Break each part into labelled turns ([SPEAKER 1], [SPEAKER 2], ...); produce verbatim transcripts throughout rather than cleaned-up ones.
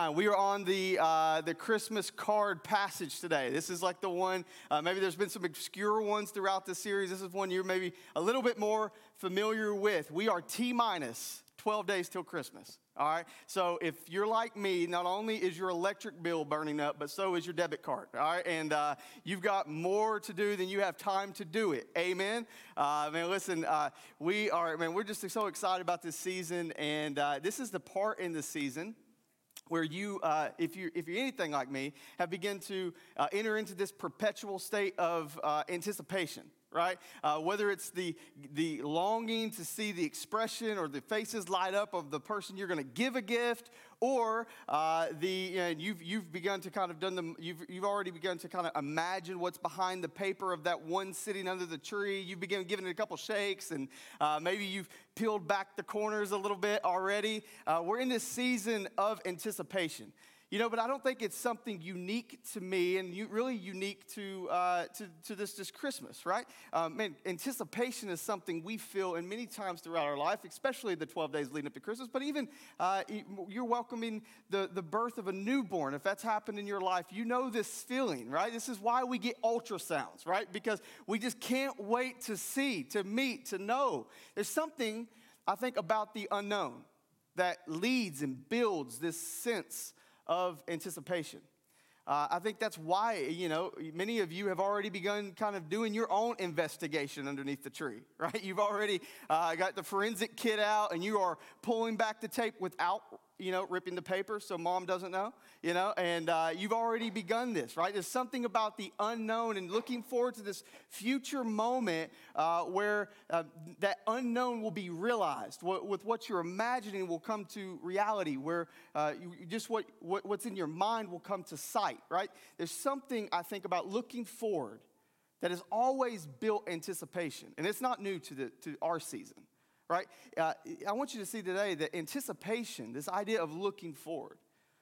[SPEAKER 1] Uh, We are on the uh, the Christmas card passage today. This is like the one, uh, maybe there's been some obscure ones throughout the series. This is one you're maybe a little bit more familiar with. We are T minus twelve days till Christmas. All right. So if you're like me, not only is your electric bill burning up, but so is your debit card. All right. And uh, you've got more to do than you have time to do it. Amen. Uh, man, listen, uh, we are, man, we're just so excited about this season. And uh, this is the part in the season where you, uh, if you, if you're anything like me, have begun to uh, enter into this perpetual state of uh, anticipation, right? Uh, whether it's the the longing to see the expression or the faces light up of the person you're going to give a gift, or uh, the and you've you've begun to kind of done the you've you've already begun to kind of imagine what's behind the paper of that one sitting under the tree. You've begun giving it a couple shakes, and uh, maybe you've peeled back the corners a little bit already. Uh, we're in this season of anticipation. You know, but I don't think it's something unique to me and you, really unique to, uh, to to this this Christmas, right? Um, man, anticipation is something we feel in many times throughout our life, especially the twelve days leading up to Christmas. But even uh, you're welcoming the, the birth of a newborn. If that's happened in your life, you know this feeling, right? This is why we get ultrasounds, right? Because we just can't wait to see, to meet, to know. There's something, I think, about the unknown that leads and builds this sense of anticipation. Uh, I think that's why, you know, many of you have already begun kind of doing your own investigation underneath the tree, right? You've already uh, got the forensic kit out and you are pulling back the tape without, you know, ripping the paper so mom doesn't know, you know, and uh, you've already begun this, right? There's something about the unknown and looking forward to this future moment uh, where uh, that unknown will be realized. What, with what you're imagining will come to reality, where uh, you, just what, what what's in your mind will come to sight, right? There's something, I think, about looking forward that has always built anticipation, and it's not new to the to our season. Right? Uh, I want you to see today that anticipation, this idea of looking forward,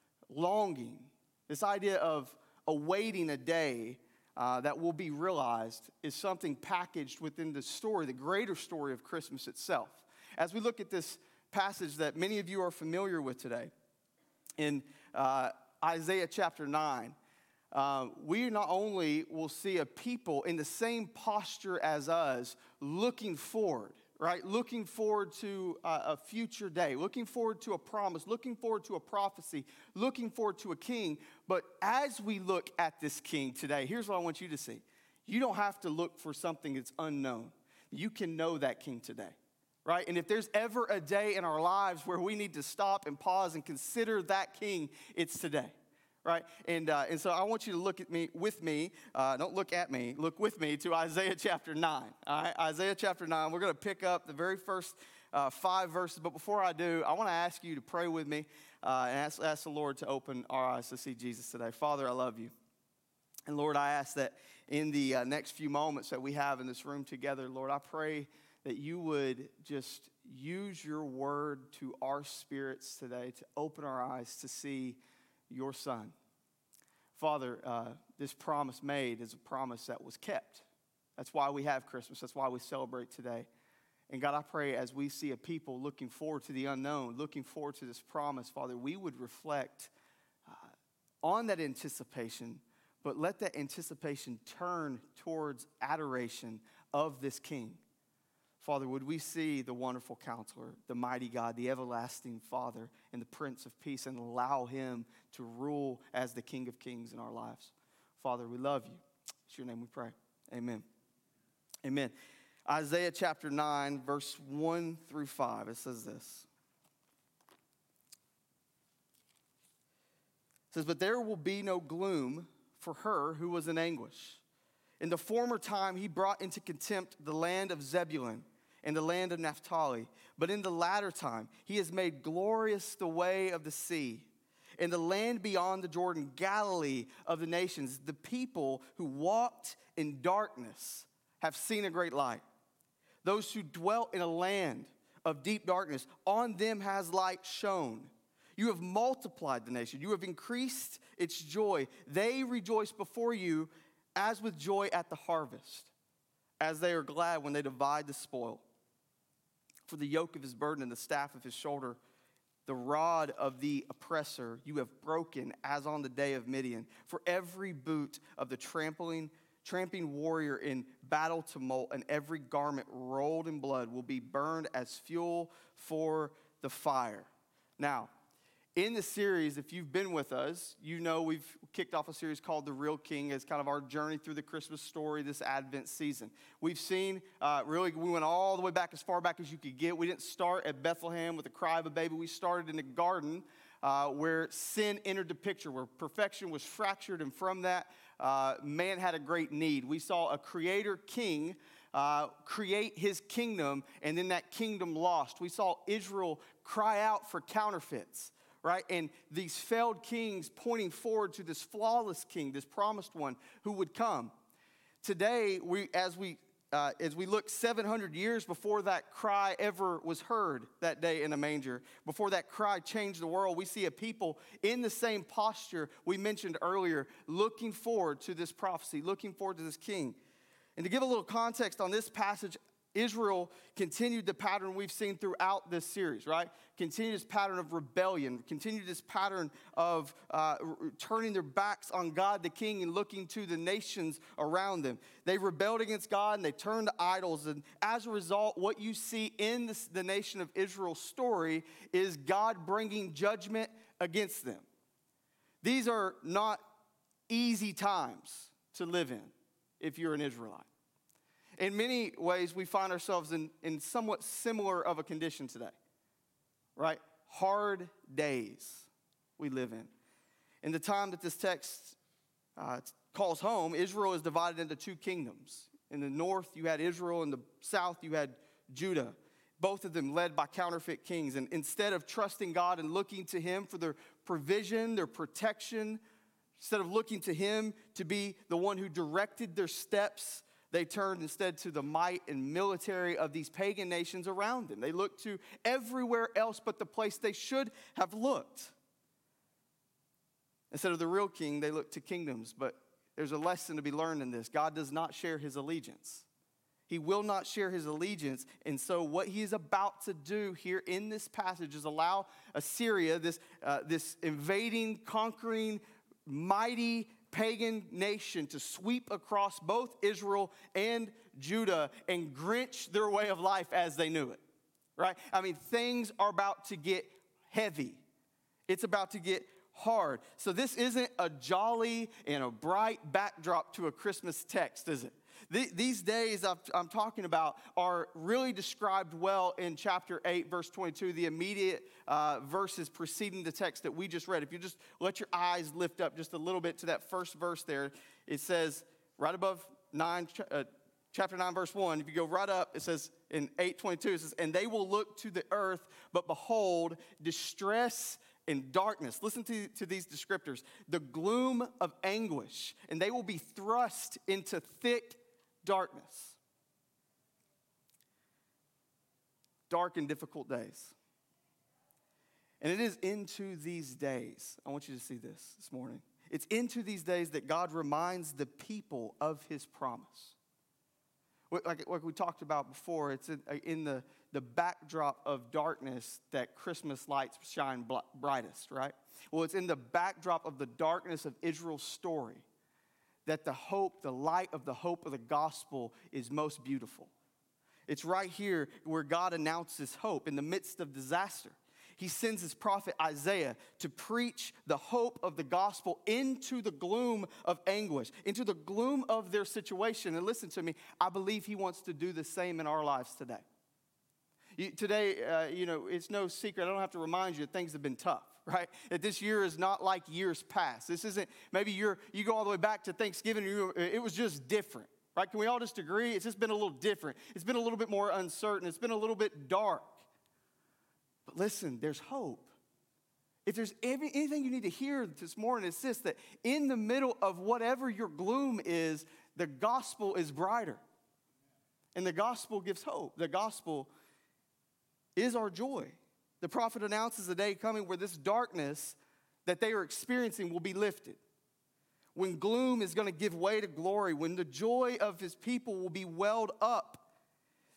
[SPEAKER 1] longing, this idea of awaiting a day uh, that will be realized is something packaged within the story, the greater story of Christmas itself. As we look at this passage that many of you are familiar with today, in uh, Isaiah chapter nine, Uh, we not only will see a people in the same posture as us looking forward, right? Looking forward to a, a future day, looking forward to a promise, looking forward to a prophecy, looking forward to a king. But as we look at this king today, here's what I want you to see. You don't have to look for something that's unknown. You can know that king today. Right? And if there's ever a day in our lives where we need to stop and pause and consider that king, it's today. Right? And uh, and so I want you to look at me, with me, uh, don't look at me, look with me to Isaiah chapter nine. All right? Isaiah chapter nine, we're going to pick up the very first uh, five verses. But before I do, I want to ask you to pray with me uh, and ask, ask the Lord to open our eyes to see Jesus today. Father, I love you. And Lord, I ask that in the uh, next few moments that we have in this room together, Lord, I pray that you would just use your word to our spirits today to open our eyes to see your son. Father, uh, this promise made is a promise that was kept. That's why we have Christmas. That's why we celebrate today. And God, I pray as we see a people looking forward to the unknown, looking forward to this promise, Father, we would reflect uh, on that anticipation, but let that anticipation turn towards adoration of this King. Father, would we see the wonderful counselor, the mighty God, the everlasting Father, and the Prince of Peace, and allow him to rule as the King of Kings in our lives. Father, we love you. It's your name we pray. Amen. Amen. Isaiah chapter nine, verse one through five, it says this. It says, "But there will be no gloom for her who was in anguish. In the former time, he brought into contempt the land of Zebulun and the land of Naphtali. But in the latter time, he has made glorious the way of the sea. In the land beyond the Jordan, Galilee of the nations, the people who walked in darkness have seen a great light. Those who dwelt in a land of deep darkness, on them has light shone. You have multiplied the nation. You have increased its joy. They rejoice before you as with joy at the harvest, as they are glad when they divide the spoil. For the yoke of his burden and the staff of his shoulder The rod of the oppressor you have broken as on the day of Midian. For every boot of the trampling, tramping warrior in battle tumult and every garment rolled in blood will be burned as fuel for the fire. Now, in the series, if you've been with us, you know we've kicked off a series called The Real King as kind of our journey through the Christmas story this Advent season. We've seen, uh, really, we went all the way back as far back as you could get. We didn't start at Bethlehem with the cry of a baby. We started in the garden uh, where sin entered the picture, where perfection was fractured, and from that, uh, man had a great need. We saw a creator king uh, create his kingdom, and then that kingdom lost. We saw Israel cry out for counterfeits. Right? And these failed kings pointing forward to this flawless king, this promised one who would come. Today, we, as we uh, as we look seven hundred years before that cry ever was heard that day in a manger, before that cry changed the world, we see a people in the same posture we mentioned earlier, looking forward to this prophecy, looking forward to this king. And to give a little context on this passage, Israel continued the pattern we've seen throughout this series, right? Continued this pattern of rebellion, continued this pattern of uh, r- turning their backs on God the King and looking to the nations around them. They rebelled against God and they turned to idols. And as a result, what you see in this, the nation of Israel's story is God bringing judgment against them. These are not easy times to live in if you're an Israelite. In many ways, we find ourselves in, in somewhat similar of a condition today, right? Hard days we live in. In the time that this text uh, calls home, Israel is divided into two kingdoms. In the north, you had Israel. In the south, you had Judah. Both of them led by counterfeit kings. And instead of trusting God and looking to him for their provision, their protection, instead of looking to him to be the one who directed their steps, they turned instead to the might and military of these pagan nations around them. They looked to everywhere else but the place they should have looked. Instead of the real king, they looked to kingdoms. But there's a lesson to be learned in this. God does not share his allegiance. He will not share his allegiance. And so what he is about to do here in this passage is allow Assyria, this, uh, this invading, conquering, mighty pagan nation, to sweep across both Israel and Judah and drench their way of life as they knew it, right? I mean, things are about to get heavy. It's about to get hard. So this isn't a jolly and a bright backdrop to a Christmas text, is it? These days I'm talking about are really described well in chapter eight, verse twenty-two, the immediate uh, verses preceding the text that we just read. If you just let your eyes lift up just a little bit to that first verse there, it says right above nine, uh, chapter nine, verse one, if you go right up, it says in eight twenty-two, it says, and they will look to the earth, but behold, distress and darkness. Listen to, to these descriptors. The gloom of anguish, and they will be thrust into thick darkness. Dark and difficult days. And it is into these days, I want you to see this this morning. It's into these days that God reminds the people of his promise. Like, like we talked about before, it's in, in the, the backdrop of darkness that Christmas lights shine brightest, right? Well, it's in the backdrop of the darkness of Israel's story that the hope, the light of the hope of the gospel is most beautiful. It's right here where God announces hope in the midst of disaster. He sends his prophet Isaiah to preach the hope of the gospel into the gloom of anguish, into the gloom of their situation. And listen to me, I believe he wants to do the same in our lives today. You, today, uh, you know, it's no secret. I don't have to remind you that things have been tough, right? That this year is not like years past. This isn't, maybe you're, you go all the way back to Thanksgiving, you, it was just different, right? Can we all just agree? It's just been a little different. It's been a little bit more uncertain. It's been a little bit dark. But listen, there's hope. If there's every, anything you need to hear this morning, it's this, that in the middle of whatever your gloom is, the gospel is brighter. And the gospel gives hope. The gospel is our joy. The prophet announces a day coming where this darkness that they are experiencing will be lifted. When gloom is going to give way to glory, when the joy of his people will be welled up.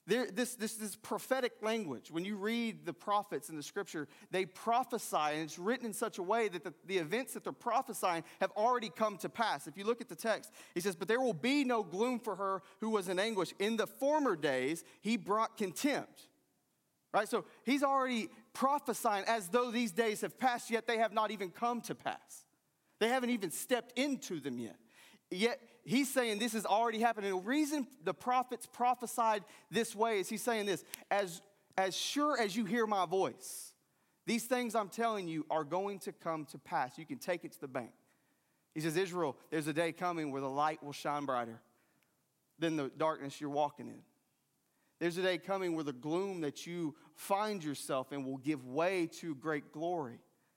[SPEAKER 1] There, this, this, this prophetic language, when you read the prophets in the scripture, they prophesy, and it's written in such a way that the, the events that they're prophesying have already come to pass. If you look at the text, he says, but there will be no gloom for her who was in anguish. In the former days, he brought contempt. Right? So he's already prophesying as though these days have passed, yet they have not even come to pass. They haven't even stepped into them yet. Yet he's saying this has already happened. And the reason the prophets prophesied this way is he's saying this, as, as sure as you hear my voice, these things I'm telling you are going to come to pass. You can take it to the bank. He says, Israel, there's a day coming where the light will shine brighter than the darkness you're walking in. There's a day coming where the gloom that you find yourself in will give way to great glory.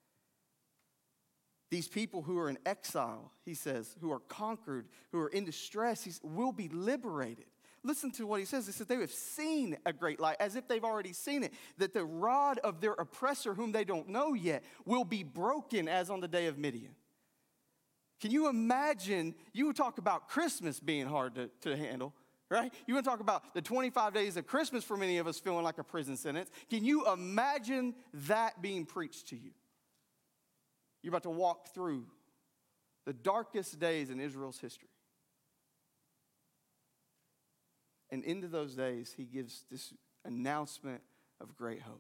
[SPEAKER 1] These people who are in exile, he says, who are conquered, who are in distress, he will be liberated. Listen to what he says. He says they have seen a great light, as if they've already seen it, that the rod of their oppressor, whom they don't know yet, will be broken as on the day of Midian. Can you imagine, you would talk about Christmas being hard to, to handle, right? You want to talk about the twenty-five days of Christmas for many of us feeling like a prison sentence. Can you imagine that being preached to you? You're about to walk through the darkest days in Israel's history. And into those days, he gives this announcement of great hope.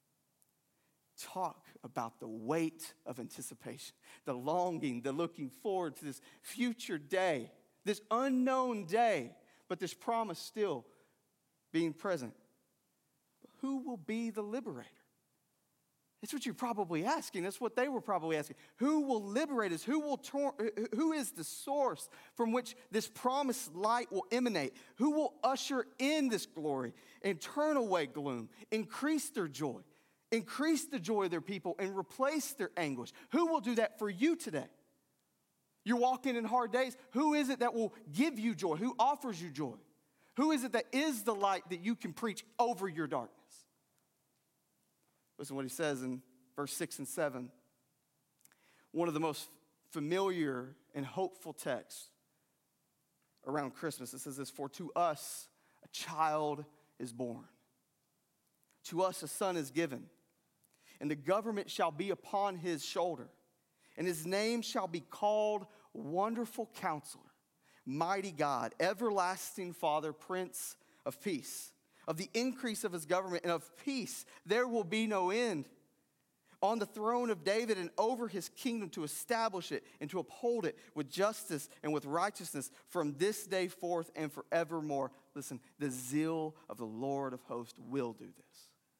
[SPEAKER 1] Talk about the weight of anticipation, the longing, the looking forward to this future day, this unknown day, but this promise still being present. But who will be the liberator? That's what you're probably asking. That's what they were probably asking. Who will liberate us? Who will tor- who is the source from which this promised light will emanate? Who will usher in this glory and turn away gloom, increase their joy, increase the joy of their people, and replace their anguish? Who will do that for you today? You're walking in hard days. Who is it that will give you joy? Who offers you joy? Who is it that is the light that you can preach over your darkness? Listen to what he says in verse six and seven. One of the most familiar and hopeful texts around Christmas. It says this, for to us a child is born. To us a son is given. And the government shall be upon his shoulder. And his name shall be called Wonderful Counselor, Mighty God, Everlasting Father, Prince of Peace. Of the increase of his government and of peace, there will be no end. On the throne of David and over his kingdom, to establish it and to uphold it with justice and with righteousness from this day forth and forevermore. Listen, the zeal of the Lord of hosts will do this.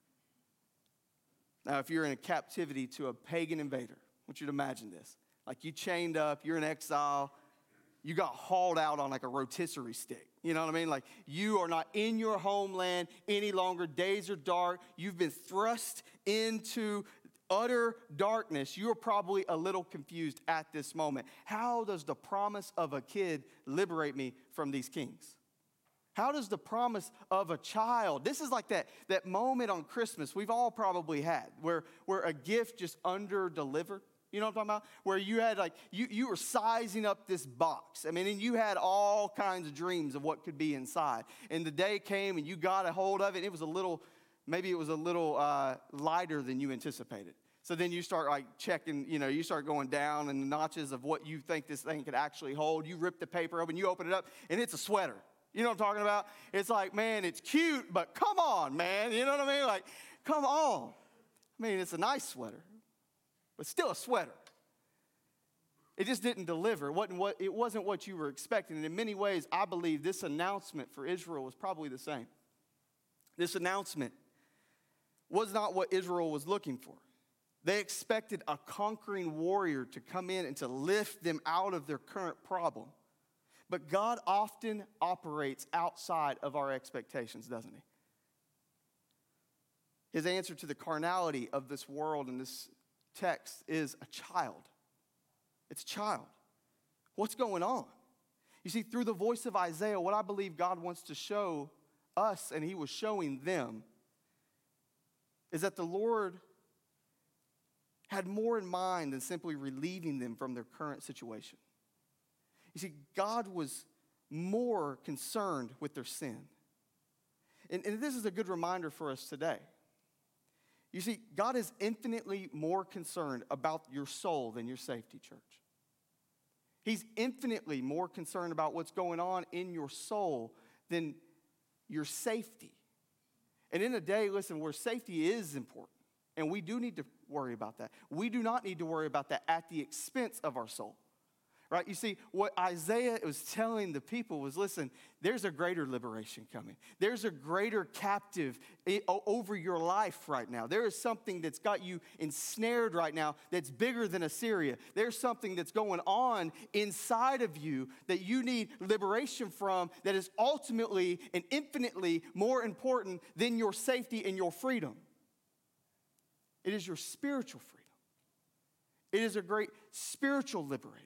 [SPEAKER 1] Now, if you're in a captivity to a pagan invader, I want you to imagine this. Like you chained up, you're in exile, you got hauled out on like a rotisserie stick. You know what I mean? Like you are not in your homeland any longer. Days are dark. You've been thrust into utter darkness. You are probably a little confused at this moment. How does the promise of a kid liberate me from these kings? How does the promise of a child, this is like that, that moment on Christmas we've all probably had where, where a gift just under-delivered. You know what I'm talking about? Where you had like, you, you were sizing up this box. I mean, and you had all kinds of dreams of what could be inside. And the day came and you got a hold of it. And it was a little, maybe it was a little uh, lighter than you anticipated. So then you start like checking, you know, you start going down in the notches of what you think this thing could actually hold. You rip the paper open, you open it up, and it's a sweater. You know what I'm talking about? It's like, man, it's cute, but come on, man. You know what I mean? Like, come on. I mean, it's a nice sweater, but still a sweater. It just didn't deliver. It wasn't what, it wasn't what you were expecting. And in many ways, I believe this announcement for Israel was probably the same. This announcement was not what Israel was looking for. They expected a conquering warrior to come in and to lift them out of their current problem. But God often operates outside of our expectations, doesn't he? His answer to the carnality of this world in this text is a child. It's a child. What's going on? You see, through the voice of Isaiah, what I believe God wants to show us, and he was showing them, is that the Lord had more in mind than simply relieving them from their current situation. You see, God was more concerned with their sin. And, and this is a good reminder for us today. You see, God is infinitely more concerned about your soul than your safety, church. He's infinitely more concerned about what's going on in your soul than your safety. And in a day, listen, where safety is important, and we do need to worry about that. We do not need to worry about that at the expense of our soul. Right? You see, what Isaiah was telling the people was, listen, there's a greater liberation coming. There's a greater captive over your life right now. There is something that's got you ensnared right now that's bigger than Assyria. There's something that's going on inside of you that you need liberation from that is ultimately and infinitely more important than your safety and your freedom. It is your spiritual freedom. It is a great spiritual liberator.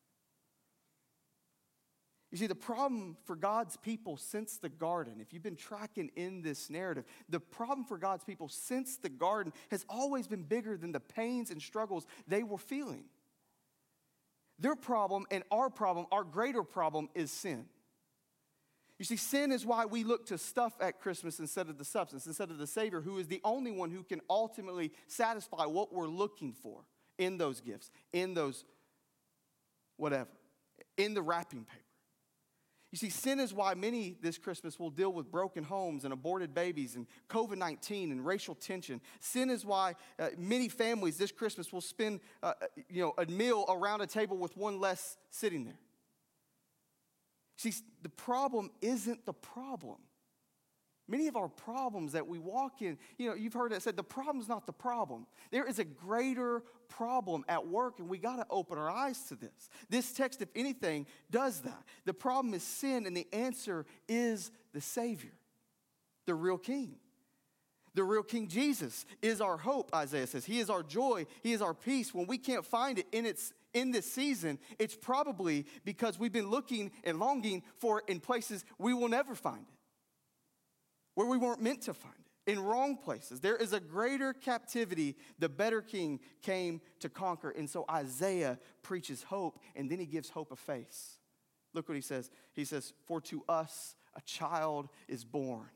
[SPEAKER 1] You see, the problem for God's people since the garden, if you've been tracking in this narrative, the problem for God's people since the garden has always been bigger than the pains and struggles they were feeling. Their problem and our problem, our greater problem, is sin. You see, sin is why we look to stuff at Christmas instead of the substance, instead of the Savior, who is the only one who can ultimately satisfy what we're looking for in those gifts, in those whatever, in the wrapping paper. You see, sin is why many this Christmas will deal with broken homes and aborted babies and covid nineteen and racial tension. Sin is why uh, many families this Christmas will spend uh, you know, a meal around a table with one less sitting there. See, the problem isn't the problem. Many of our problems that we walk in, you know, you've heard it said, the problem's not the problem. There is a greater problem at work, and we got to open our eyes to this. This text, if anything, does that. The problem is sin, and the answer is the Savior, the real King. The real King Jesus is our hope, Isaiah says. He is our joy. He is our peace. When we can't find it in its in this season, it's probably because we've been looking and longing for it in places we will never find it, where we weren't meant to find it, in wrong places. There is a greater captivity the better King came to conquer. And so Isaiah preaches hope, and then he gives hope a face. Look what he says. He says, for to us a child is born.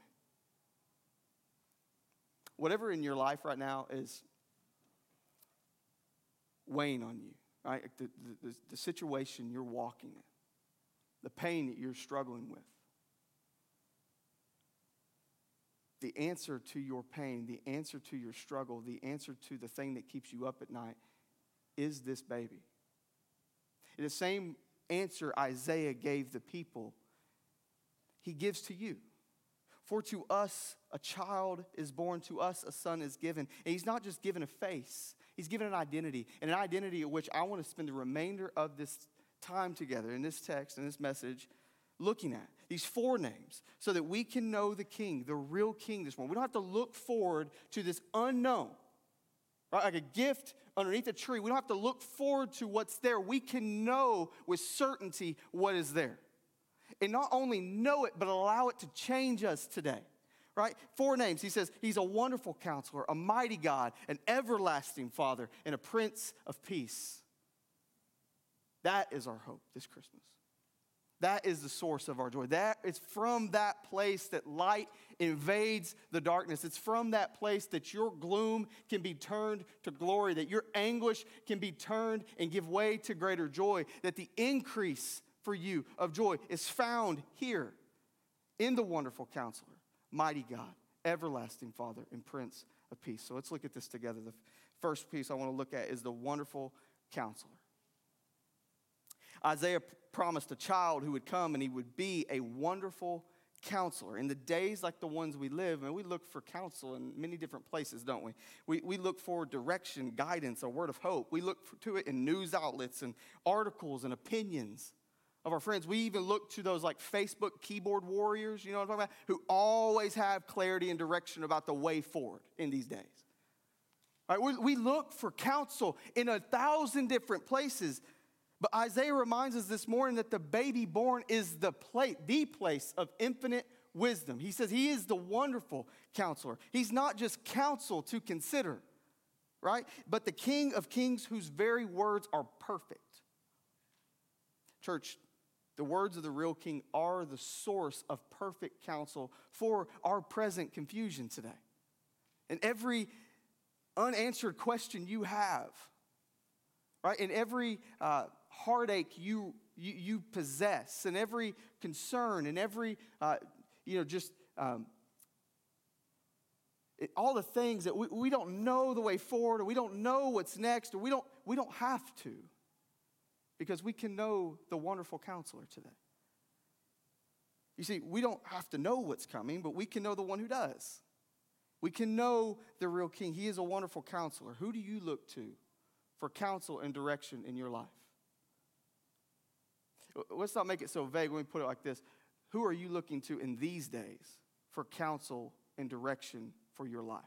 [SPEAKER 1] Whatever in your life right now is weighing on you, right? The, the, the situation you're walking in, the pain that you're struggling with. The answer to your pain, the answer to your struggle, the answer to the thing that keeps you up at night is this baby. And the same answer Isaiah gave the people, he gives to you. For to us a child is born, to us a son is given. And he's not just given a face, he's given an identity, and an identity at which I want to spend the remainder of this time together in this text and this message looking at these four names so that we can know the King, the real King this morning. We don't have to look forward to this unknown, right? Like a gift underneath a tree. We don't have to look forward to what's there. We can know with certainty what is there. And not only know it, but allow it to change us today, right? Four names. He says he's a wonderful counselor, a mighty God, an everlasting Father, and a Prince of Peace. That is our hope this Christmas. That is the source of our joy. That is from that place that light invades the darkness. It's from that place that your gloom can be turned to glory, that your anguish can be turned and give way to greater joy, that the increase for you of joy is found here in the wonderful counselor, mighty God, everlasting Father, and Prince of Peace. So let's look at this together. The first piece I want to look at is the wonderful counselor. Isaiah promised a child who would come and he would be a wonderful counselor. In the days like the ones we live in, we look for counsel in many different places, don't we? We, we look for direction, guidance, a word of hope. We look for, to it in news outlets and articles and opinions of our friends. We even look to those like Facebook keyboard warriors, you know what I'm talking about, who always have clarity and direction about the way forward in these days. All right, we, we look for counsel in a thousand different places. But Isaiah reminds us this morning that the baby born is the place, the place of infinite wisdom. He says he is the wonderful counselor. He's not just counsel to consider, right? But the King of Kings whose very words are perfect. Church, The words of the real king are the source of perfect counsel for our present confusion today. And every unanswered question you have, right? And every uh, heartache you, you you possess, and every concern, and every uh, you know just um, it, all the things that we, we don't know the way forward, or we don't know what's next, or we don't we don't have to, because we can know the wonderful counselor today. You see, we don't have to know what's coming, but we can know the one who does. We can know the real king. He is a wonderful counselor. Who do you look to for counsel and direction in your life? Let's not make it so vague. Let me put it like this. Who are you looking to in these days for counsel and direction for your life?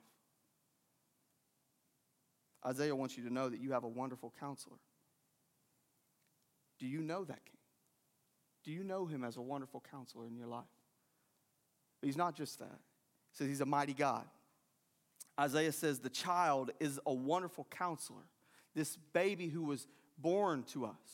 [SPEAKER 1] Isaiah wants you to know that you have a wonderful counselor. Do you know that king? Do you know him as a wonderful counselor in your life? But he's not just that. He says he's a mighty God. Isaiah says the child is a wonderful counselor. This baby who was born to us.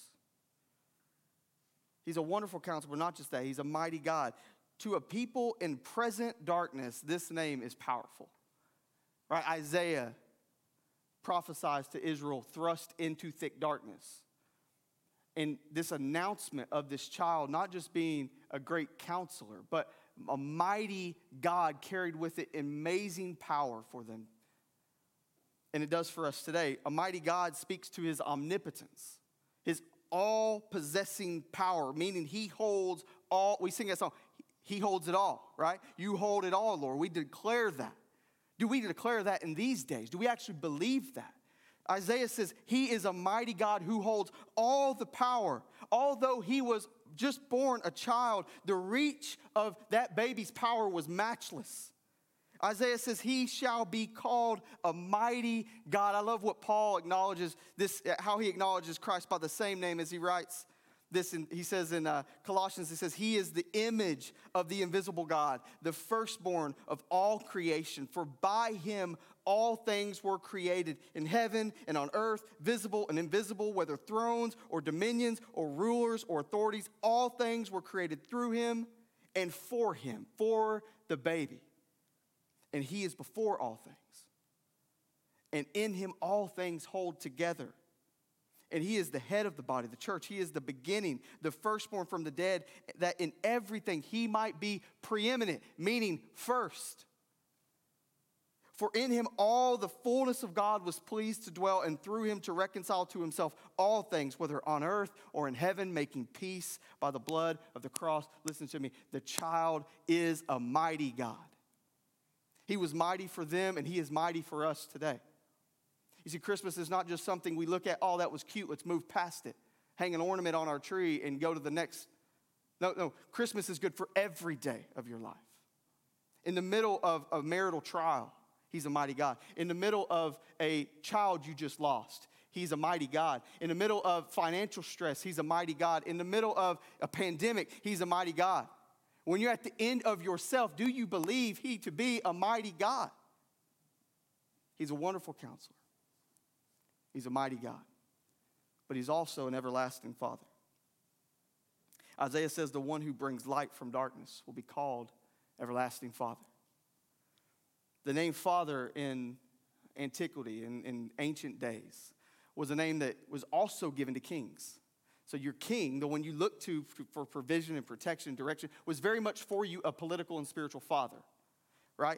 [SPEAKER 1] He's a wonderful counselor, but not just that. He's a mighty God. To a people in present darkness, this name is powerful. Right? Isaiah prophesies to Israel, thrust into thick darkness. And this announcement of this child not just being a great counselor, but a mighty God carried with it amazing power for them. And it does for us today. A mighty God speaks to his omnipotence, his all-possessing power, meaning he holds all. We sing that song, he holds it all, right? You hold it all, Lord. We declare that. Do we declare that in these days? Do we actually believe that? Isaiah says he is a mighty God who holds all the power. Although he was just born a child, the reach of that baby's power was matchless. Isaiah says he shall be called a mighty God. I love what Paul acknowledges, this, how he acknowledges Christ by the same name as he writes this. In, he says in uh, Colossians, he says, he is the image of the invisible God, the firstborn of all creation. For by him all things were created in heaven and on earth, visible and invisible, whether thrones or dominions or rulers or authorities. All things were created through him and for him, for the baby. And he is before all things. And in him all things hold together. And he is the head of the body, the church. He is the beginning, the firstborn from the dead, that in everything he might be preeminent, meaning first. For in him all the fullness of God was pleased to dwell, and through him to reconcile to himself all things, whether on earth or in heaven, making peace by the blood of the cross. Listen to me. The child is a mighty God. He was mighty for them, and he is mighty for us today. You see, Christmas is not just something we look at, oh, that was cute, let's move past it. Hang an ornament on our tree and go to the next. No, no, Christmas is good for every day of your life. In the middle of a marital trial, he's a mighty God. In the middle of a child you just lost, he's a mighty God. In the middle of financial stress, he's a mighty God. In the middle of a pandemic, he's a mighty God. When you're at the end of yourself, do you believe he to be a mighty God? He's a wonderful counselor. He's a mighty God. But he's also an everlasting Father. Isaiah says the one who brings light from darkness will be called everlasting Father. The name Father in antiquity, in, in ancient days, was a name that was also given to kings. So your king, the one you look to for provision and protection and direction, was very much for you a political and spiritual father, right?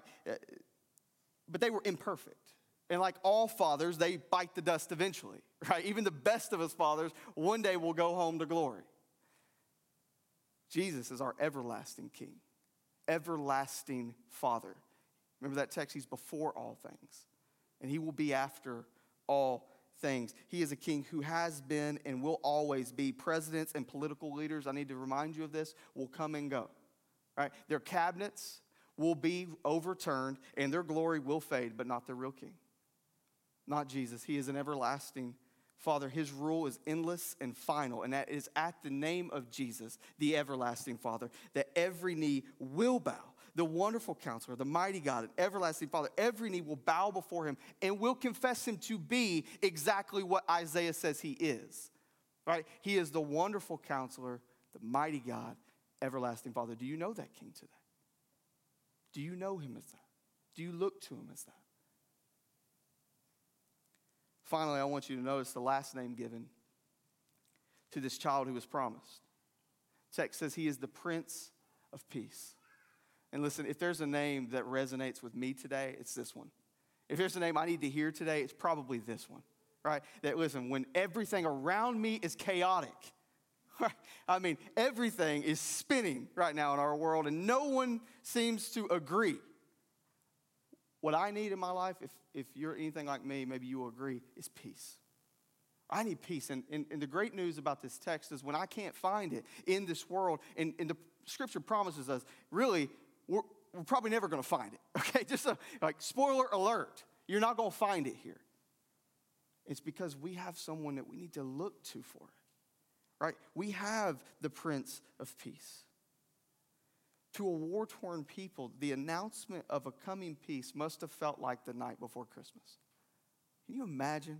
[SPEAKER 1] But they were imperfect. And like all fathers, they bite the dust eventually, right? Even the best of us fathers one day will go home to glory. Jesus is our everlasting king, everlasting Father. Remember that text? He's before all things, and he will be after all things. He is a king who has been and will always be. Presidents and political leaders, I need to remind you of this, will come and go, right? Their cabinets will be overturned, and their glory will fade, but not the real king. Not Jesus. He is an everlasting Father. His rule is endless and final, and that is at the name of Jesus, the everlasting Father, that every knee will bow. The wonderful counselor, the mighty God, and everlasting Father, every knee will bow before him and will confess him to be exactly what Isaiah says he is. Right? He is the wonderful counselor, the mighty God, everlasting Father. Do you know that King today? Do you know him as that? Do you look to him as that? Finally, I want you to notice the last name given to this child who was promised. The text says he is the Prince of Peace. And listen, if there's a name that resonates with me today, it's this one. If there's a name I need to hear today, it's probably this one, right? That, listen, when everything around me is chaotic, right? I mean, everything is spinning right now in our world, and no one seems to agree. What I need in my life, if, if you're anything like me, maybe you will agree, is peace. I need peace. And, and, and the great news about this text is when I can't find it in this world, and, and the scripture promises us, really, we're, we're probably never going to find it. Okay, just a, like spoiler alert, you're not going to find it here. It's because we have someone that we need to look to for it, right? We have the Prince of Peace. To a war-torn people, the announcement of a coming peace must have felt like the night before Christmas. Can you imagine?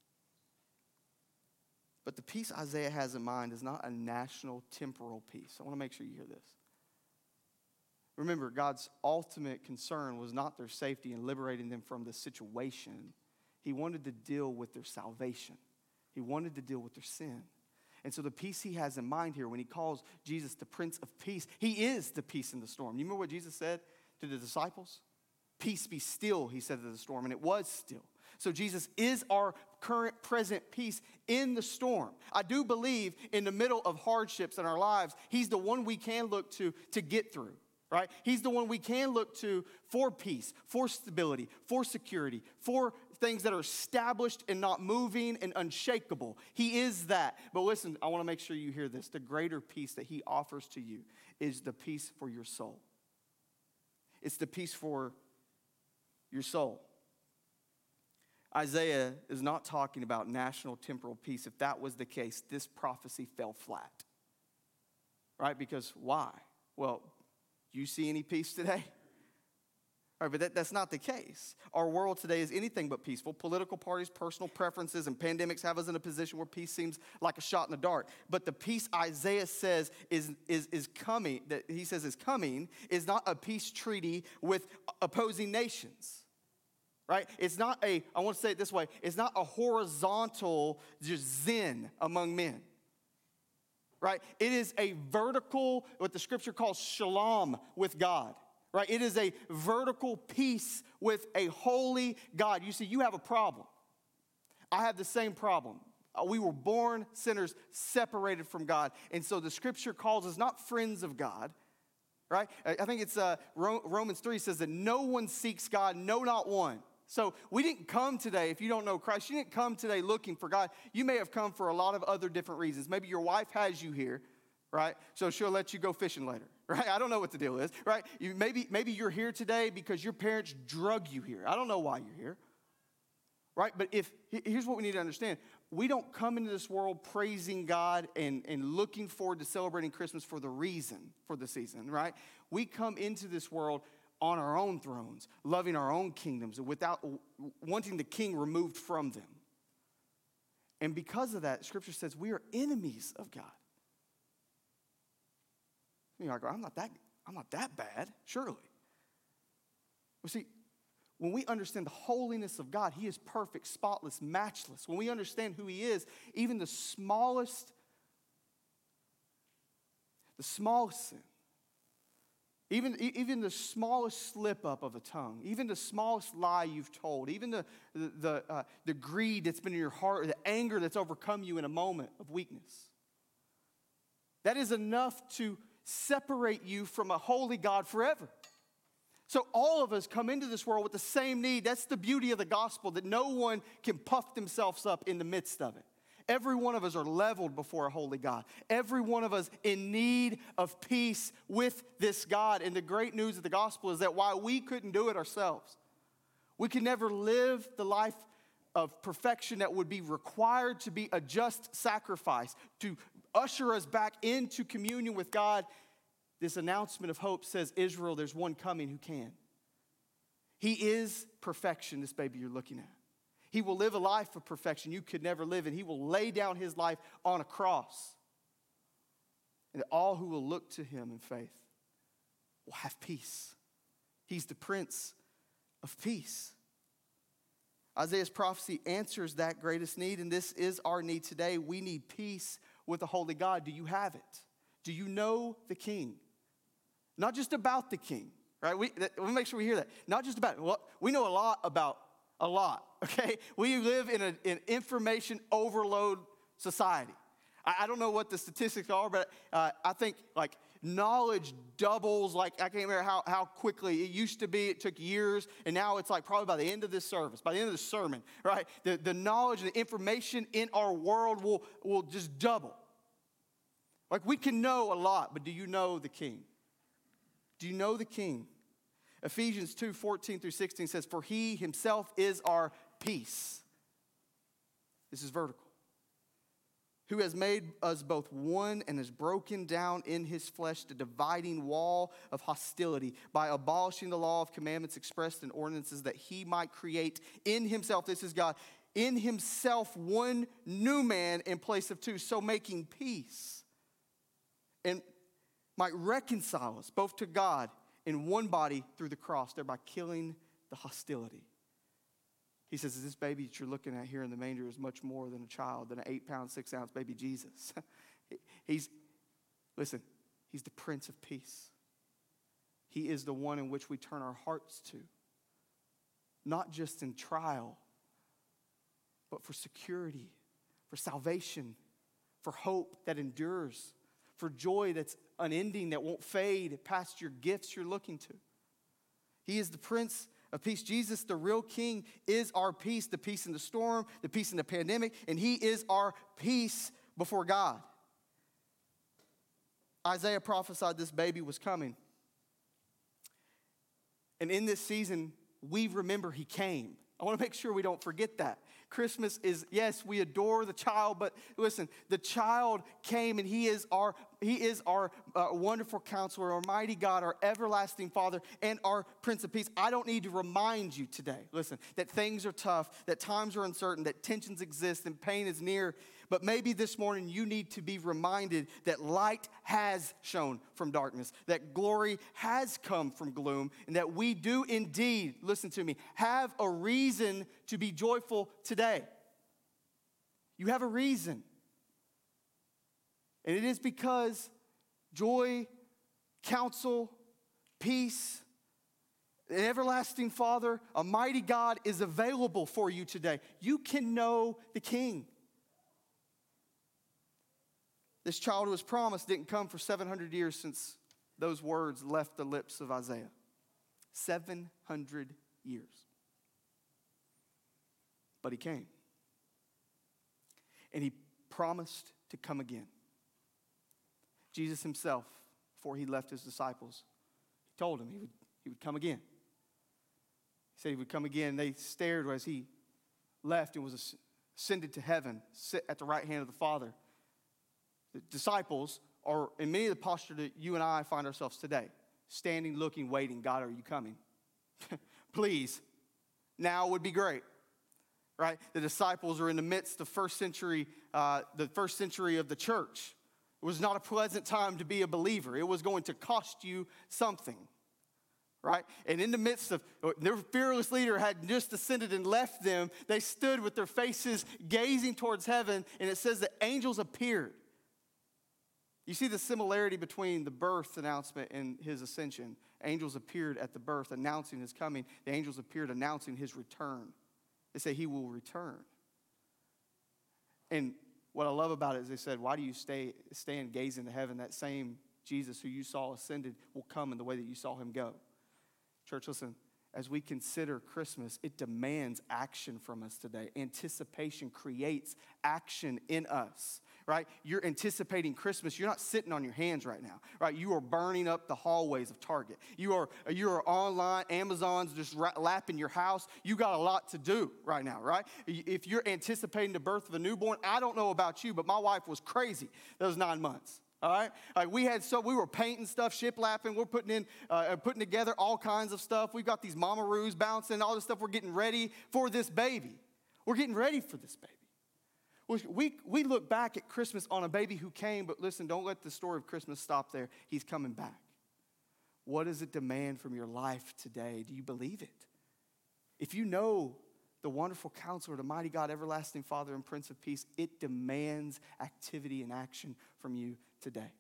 [SPEAKER 1] But the peace Isaiah has in mind is not a national temporal peace. I want to make sure you hear this. Remember, God's ultimate concern was not their safety and liberating them from the situation. He wanted to deal with their salvation. He wanted to deal with their sin. And so the peace he has in mind here when he calls Jesus the Prince of Peace, he is the peace in the storm. You remember what Jesus said to the disciples? Peace be still, he said to the storm, and it was still. So Jesus is our current present peace in the storm. I do believe in the middle of hardships in our lives, he's the one we can look to to get through. Right? He's the one we can look to for peace, for stability, for security, for things that are established and not moving and unshakable. He is that. But listen, I want to make sure you hear this. The greater peace that he offers to you is the peace for your soul. It's the peace for your soul. Isaiah is not talking about national temporal peace. If that was the case, this prophecy fell flat. Right? Because why? Well, do you see any peace today? All right, but that, that's not the case. Our world today is anything but peaceful. Political parties, personal preferences, and pandemics have us in a position where peace seems like a shot in the dark. But the peace Isaiah says is, is, is coming, that he says is coming, is not a peace treaty with opposing nations. Right? It's not a, I want to say it this way, it's not a horizontal just zen among men. Right? It is a vertical, what the scripture calls shalom with God. Right? It is a vertical peace with a holy God. You see, you have a problem. I have the same problem. We were born sinners separated from God. And so the scripture calls us not friends of God. Right? I think it's uh, Romans three says that no one seeks God, no, not one. So we didn't come today, if you don't know Christ, you didn't come today looking for God. You may have come for a lot of other different reasons. Maybe your wife has you here, right? So she'll let you go fishing later, right? I don't know what the deal is, right? You, maybe, maybe you're here today because your parents drug you here. I don't know why you're here, right? But if here's what we need to understand. We don't come into this world praising God and, and looking forward to celebrating Christmas for the reason, for the season, right? We come into this world on our own thrones, loving our own kingdoms, without wanting the king removed from them. And because of that, Scripture says we are enemies of God. You're like, I'm not that, I'm not that bad, surely. Well, see, when we understand the holiness of God, He is perfect, spotless, matchless. When we understand who He is, even the smallest, the smallest sin, Even, even the smallest slip up of a tongue, even the smallest lie you've told, even the, the, the, uh, the greed that's been in your heart, or the anger that's overcome you in a moment of weakness, that is enough to separate you from a holy God forever. So all of us come into this world with the same need. That's the beauty of the gospel, that no one can puff themselves up in the midst of it. Every one of us are leveled before a holy God. Every one of us in need of peace with this God. And the great news of the gospel is that while we couldn't do it ourselves, we could never live the life of perfection that would be required to be a just sacrifice, to usher us back into communion with God. This announcement of hope says, Israel, there's one coming who can. He is perfection, this baby you're looking at. He will live a life of perfection you could never live, and He will lay down His life on a cross. and that all who will look to him in faith will have peace. He's the Prince of Peace. Isaiah's prophecy answers that greatest need, and this is our need today. We need peace with the holy God. Do you have it? Do you know the King? Not just about the King, right? We, we make sure we hear that. Not just about, well, we know a lot about a lot, okay? We live in an in information overload society. I, I don't know what the statistics are, but uh, I think like knowledge doubles, like I can't remember how, how quickly. It used to be, it took years, and now it's like probably by the end of this service, by the end of the sermon, right? The, the knowledge and the information in our world will, will just double. Like we can know a lot, but do you know the King? Do you know the King? Ephesians two, fourteen through sixteen says, for he himself is our peace. This is vertical. Who has made us both one and has broken down in his flesh the dividing wall of hostility by abolishing the law of commandments expressed in ordinances, that he might create in himself, this is God, in himself one new man in place of two, so making peace, and might reconcile us both to God in one body through the cross, thereby killing the hostility. He says, this baby that you're looking at here in the manger is much more than a child, than an eight pound, six ounce baby Jesus. He's, listen, he's the Prince of Peace. He is the one in which we turn our hearts to, not just in trial, but for security, for salvation, for hope that endures, for joy that's unending, that won't fade past your gifts you're looking to. He is the Prince of Peace. Jesus, the real King, is our peace, the peace in the storm, the peace in the pandemic, and he is our peace before God. Isaiah prophesied this baby was coming. And in this season, we remember he came. I want to make sure we don't forget that. Christmas is, yes, we adore the child, but listen, the child came and he is our, he is our uh, wonderful counselor, our mighty God, our everlasting Father, and our Prince of Peace. I don't need to remind you today, listen, that things are tough, that times are uncertain, that tensions exist and pain is near. But maybe this morning you need to be reminded that light has shone from darkness, that glory has come from gloom, and that we do indeed, listen to me, have a reason to be joyful today. You have a reason. And it is because joy, counsel, peace, an everlasting Father, a mighty God is available for you today. You can know the King. This child who was promised didn't come for seven hundred years since those words left the lips of Isaiah. seven hundred years. But he came. And he promised to come again. Jesus himself, before he left his disciples, he told them he would, he would come again. He said he would come again. They stared as he left and was ascended to heaven, sit at the right hand of the Father. The disciples are in many of the posture that you and I find ourselves today. Standing, looking, waiting. God, are you coming? Please. Now would be great. Right? The disciples are in the midst of first century, uh, the first century of the church. It was not a pleasant time to be a believer. It was going to cost you something. Right? And in the midst of, their fearless leader had just ascended and left them. They stood with their faces gazing towards heaven, and it says that angels appeared. You see the similarity between the birth announcement and his ascension. Angels appeared at the birth announcing his coming. The angels appeared announcing his return. They say he will return. And what I love about it is they said, why do you stay stand gazing to heaven? That same Jesus who you saw ascended will come in the way that you saw him go. Church, listen, as we consider Christmas, it demands action from us today. Anticipation creates action in us. Right? You're anticipating Christmas. You're not sitting on your hands right now, right? You are burning up the hallways of Target. You are, you are online, Amazon's just lapping your house. You got a lot to do right now, right? If you're anticipating the birth of a newborn, I don't know about you, but my wife was crazy those nine months. All right, like we had so we were painting stuff, shiplapping. We're putting in, uh, putting together all kinds of stuff. We've got these mama-roos bouncing, all this stuff. We're getting ready for this baby. We're getting ready for this baby. We, we look back at Christmas on a baby who came, but listen, don't let the story of Christmas stop there. He's coming back. What does it demand from your life today? Do you believe it? If you know the wonderful counselor, the mighty God, everlasting Father, and Prince of Peace, it demands activity and action from you today.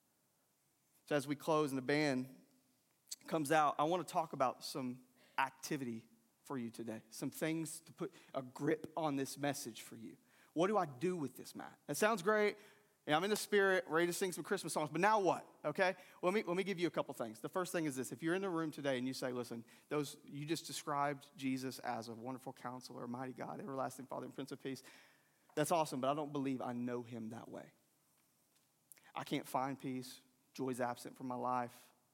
[SPEAKER 1] So as we close and the band comes out, I want to talk about some activity for you today. Some things to put a grip on this message for you. What do I do with this, Matt? That sounds great. Yeah, I'm in the spirit, ready to sing some Christmas songs, but now what, okay? Well, let me, let me give you a couple things. The first thing is this. If you're in the room today and you say, listen, those you just described Jesus as a wonderful counselor, mighty God, everlasting Father, and Prince of Peace, that's awesome, but I don't believe I know him that way. I can't find peace. Joy's absent from my life.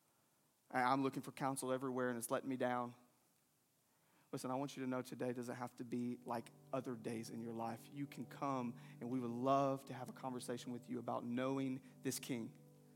[SPEAKER 1] I'm looking for counsel everywhere, and it's letting me down. Listen, I want you to know today doesn't have to be like other days in your life. You can come, and we would love to have a conversation with you about knowing this King.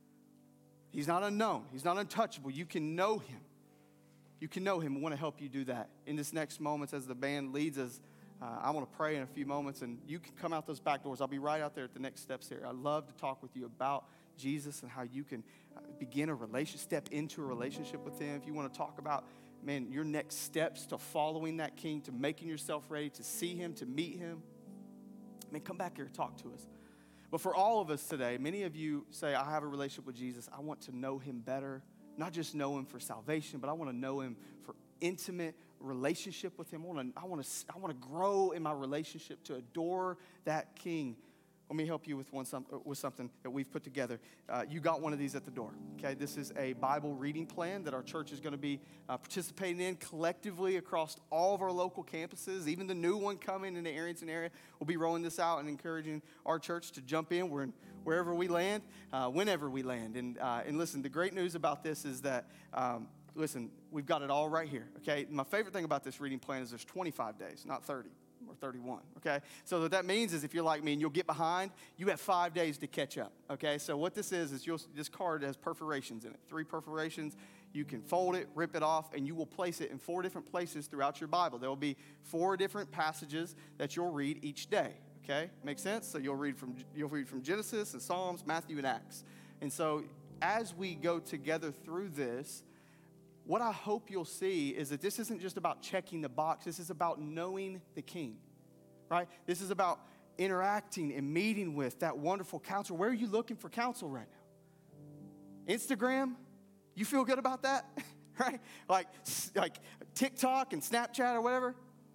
[SPEAKER 1] He's not unknown. He's not untouchable. You can know him. You can know him. We want to help you do that. In this next moments, as the band leads us, uh, I want to pray in a few moments, and you can come out those back doors. I'll be right out there at the next steps here. I'd love to talk with you about Jesus and how you can begin a relationship, step into a relationship with him. If you want to talk about, man, your next steps to following that King, to making yourself ready to see him, to meet him, man, come back here and talk to us. But for all of us today, many of you say, I have a relationship with Jesus. I want to know him better, not just know him for salvation, but I want to know him for intimate relationship with him. I want to, I want to, I want to grow in my relationship to adore that King. Let me help you with one with something that we've put together. Uh, you got one of these at the door, okay? This is a Bible reading plan that our church is going to be uh, participating in collectively across all of our local campuses. Even the new one coming in the Arrington area, we'll be rolling this out and encouraging our church to jump in. We're in wherever we land, uh, whenever we land. And, uh, and listen, the great news about this is that, um, listen, we've got it all right here, okay? My favorite thing about this reading plan is there's twenty-five days, not thirty. Or thirty-one, okay? So what that means is if you're like me and you'll get behind, you have five days to catch up, okay? So what this is, is you'll, this card has perforations in it, three perforations. You can fold it, rip it off, and you will place it in four different places throughout your Bible. There will be four different passages that you'll read each day, okay? Make sense? So you'll read from, you'll read from Genesis and Psalms, Matthew, and Acts. And so as we go together through this, what I hope you'll see is that this isn't just about checking the box. This is about knowing the King, right? This is about interacting and meeting with that wonderful counselor. Where are you looking for counsel right now? Instagram? You feel good about that, right? Like, like TikTok and Snapchat or whatever?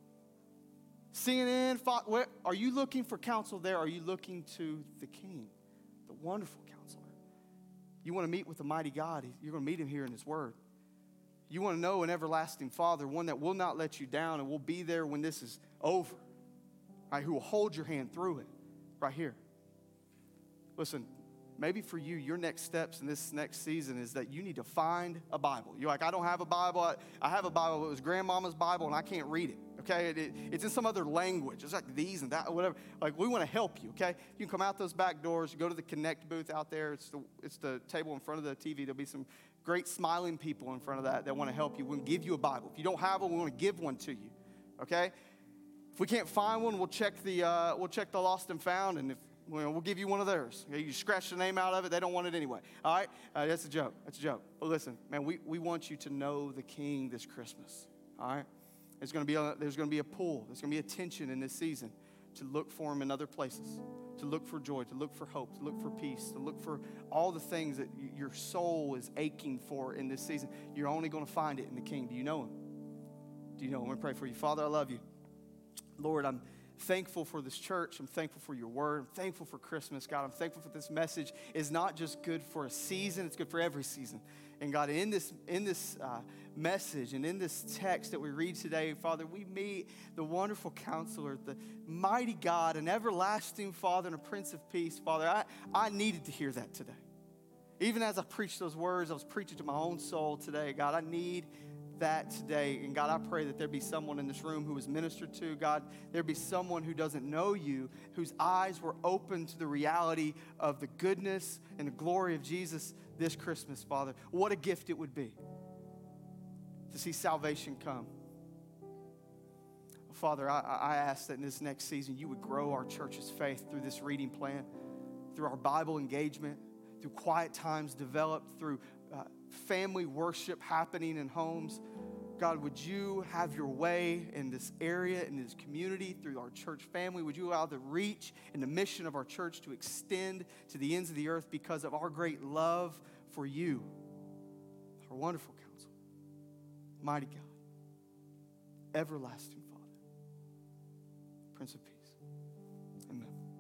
[SPEAKER 1] C N N? Fox, where, are you looking for counsel there? Are you looking to the King, the wonderful counselor? You want to meet with the mighty God. You're going to meet him here in his word. You want to know an everlasting Father, one that will not let you down and will be there when this is over, right? Who will hold your hand through it right here. Listen, maybe for you, your next steps in this next season is that you need to find a Bible. You're like, I don't have a Bible. I, I have a Bible, but it was grandmama's Bible, and I can't read it, okay? It, it, it's in some other language. It's like these and that, whatever. Like, we want to help you, okay? You can come out those back doors. You go to the Connect booth out there. It's the, it's the table in front of the T V. There'll be some great smiling people in front of that that want to help you. We'll give you a Bible. If you don't have one, we want to give one to you, okay? If we can't find one, we'll check the uh, we'll check the lost and found, and if well, we'll give you one of theirs. Okay? You scratch the name out of it, they don't want it anyway. All right, uh, that's a joke. That's a joke. But listen, man, we, we want you to know the King this Christmas. All right, there's going to be a, there's going to be a pull. There's going to be a tension in this season to look for him in other places, to look for joy, to look for hope, to look for peace, to look for all the things that y- your soul is aching for in this season. You're only going to find it in the King. Do you know him? Do you know him? I'm going to pray for you. Father, I love you. Lord, I'm thankful for this church. I'm thankful for your word. I'm thankful for Christmas, God. I'm thankful for this message. It's not just good for a season, it's good for every season. And God, in this, in this uh, message and in this text that we read today, Father, we meet the wonderful counselor, the mighty God, an everlasting Father and a Prince of Peace. Father, I, I needed to hear that today. Even as I preached those words, I was preaching to my own soul today. God, I need that today. And God, I pray that there be someone in this room who was ministered to. God, there be someone who doesn't know you, whose eyes were open to the reality of the goodness and the glory of Jesus this Christmas, Father. What a gift it would be to see salvation come. Father, I, I ask that in this next season, you would grow our church's faith through this reading plan, through our Bible engagement, through quiet times developed, through uh, family worship happening in homes. God, would you have your way in this area, in this community, through our church family? Would you allow the reach and the mission of our church to extend to the ends of the earth because of our great love for you, our wonderful counsel, mighty God, everlasting Father, Prince of Peace. Amen.